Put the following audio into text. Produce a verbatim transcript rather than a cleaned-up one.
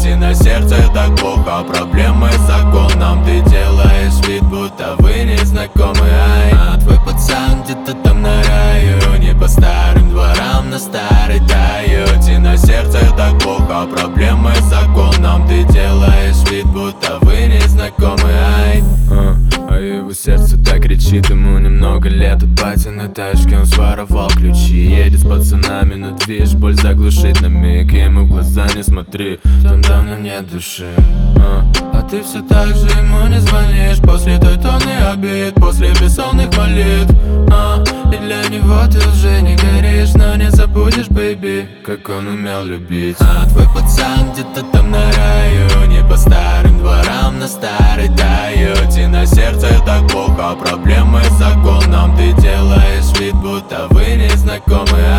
Тойоте, на сердце так плохо, проблемы с законом. Ты делаешь вид, будто вы не знакомы. Ай, а твой пацан где-то там на районе, по старым дворам на старой Тойоте. На сердце так плохо, проблемы с законом. Ты делаешь вид, будто вы не знакомы. Ай, а, а его сердце так кричит, ему немного лет. От бати на тачке он своровал ключи. Едет с пацанами, но движ боль заглушит на миг. Ему в глаза не смотри, там давно нет души. а, а ты все так же ему не звонишь. После той тонны обид, после бессонных молитв. а, И для него ты уже не горишь, но не забудешь, бэйби, как он умел любить. А твой пацан где-то там на районе, по старым дворам на старой Тойоте. На сердце так плохо, проблемы с законом. Ты делаешь вид, будто вы не знакомы.